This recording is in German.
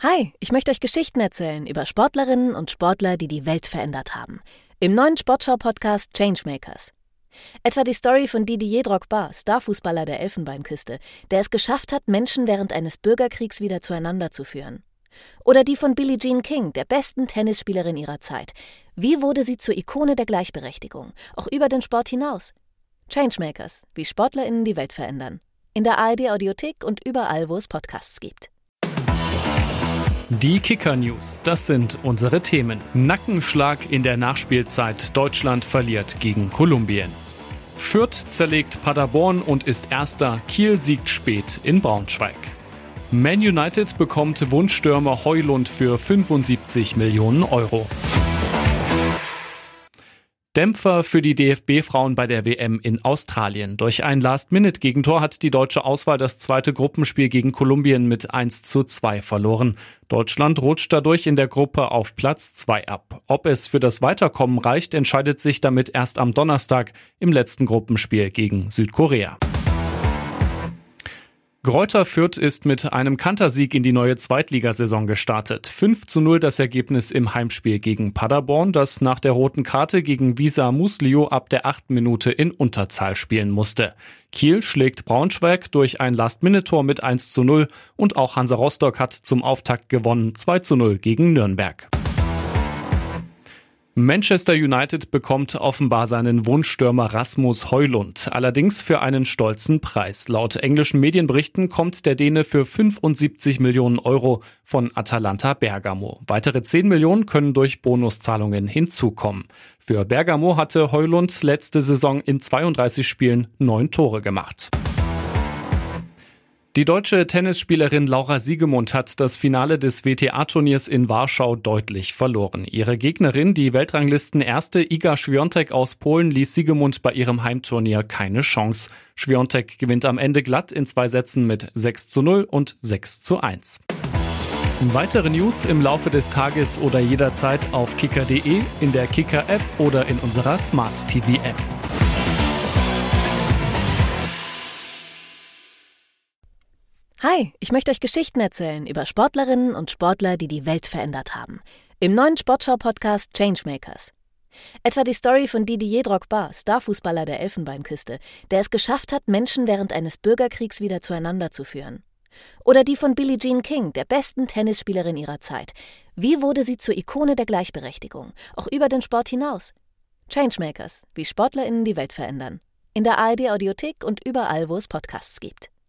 Hi, ich möchte euch Geschichten erzählen über Sportlerinnen und Sportler, die die Welt verändert haben. Im neuen Sportschau-Podcast Changemakers. Etwa die Story von Didier Drogba, Starfußballer der Elfenbeinküste, der es geschafft hat, Menschen während eines Bürgerkriegs wieder zueinander zu führen. Oder die von Billie Jean King, der besten Tennisspielerin ihrer Zeit. Wie wurde sie zur Ikone der Gleichberechtigung, auch über den Sport hinaus? Changemakers, wie SportlerInnen die Welt verändern. In der ARD-Audiothek und überall, wo es Podcasts gibt. Die Kicker-News, das sind unsere Themen. Nackenschlag in der Nachspielzeit. Deutschland verliert gegen Kolumbien. Fürth zerlegt Paderborn und ist Erster. Kiel siegt spät in Braunschweig. Man United bekommt Wunschstürmer Højlund für 75 Millionen Euro. Dämpfer für die DFB-Frauen bei der WM in Australien. Durch ein Last-Minute-Gegentor hat die deutsche Auswahl das zweite Gruppenspiel gegen Kolumbien mit 1:2 verloren. Deutschland rutscht dadurch in der Gruppe auf Platz 2 ab. Ob es für das Weiterkommen reicht, entscheidet sich damit erst am Donnerstag im letzten Gruppenspiel gegen Südkorea. Greuther Fürth ist mit einem Kantersieg in die neue Zweitligasaison gestartet. 5:0 das Ergebnis im Heimspiel gegen Paderborn, das nach der roten Karte gegen Visa Muslio ab der 8. Minute in Unterzahl spielen musste. Kiel schlägt Braunschweig durch ein Last-Minute-Tor mit 1:0 und auch Hansa Rostock hat zum Auftakt gewonnen 2:0 gegen Nürnberg. Manchester United bekommt offenbar seinen Wunschstürmer Rasmus Højlund, allerdings für einen stolzen Preis. Laut englischen Medienberichten kommt der Däne für 75 Millionen Euro von Atalanta Bergamo. Weitere 10 Millionen können durch Bonuszahlungen hinzukommen. Für Bergamo hatte Højlund letzte Saison in 32 Spielen 9 Tore gemacht. Die deutsche Tennisspielerin Laura Siegemund hat das Finale des WTA-Turniers in Warschau deutlich verloren. Ihre Gegnerin, die Weltranglisten-Erste Iga Świątek aus Polen, ließ Siegemund bei ihrem Heimturnier keine Chance. Świątek gewinnt am Ende glatt in 2 Sätzen mit 6:0 und 6:1. Weitere News im Laufe des Tages oder jederzeit auf kicker.de, in der Kicker-App oder in unserer Smart-TV-App. Hi, ich möchte euch Geschichten erzählen über Sportlerinnen und Sportler, die die Welt verändert haben. Im neuen Sportschau-Podcast Changemakers. Etwa die Story von Didier Drogba, Starfußballer der Elfenbeinküste, der es geschafft hat, Menschen während eines Bürgerkriegs wieder zueinander zu führen. Oder die von Billie Jean King, der besten Tennisspielerin ihrer Zeit. Wie wurde sie zur Ikone der Gleichberechtigung, auch über den Sport hinaus? Changemakers, wie SportlerInnen die Welt verändern. In der ARD-Audiothek und überall, wo es Podcasts gibt.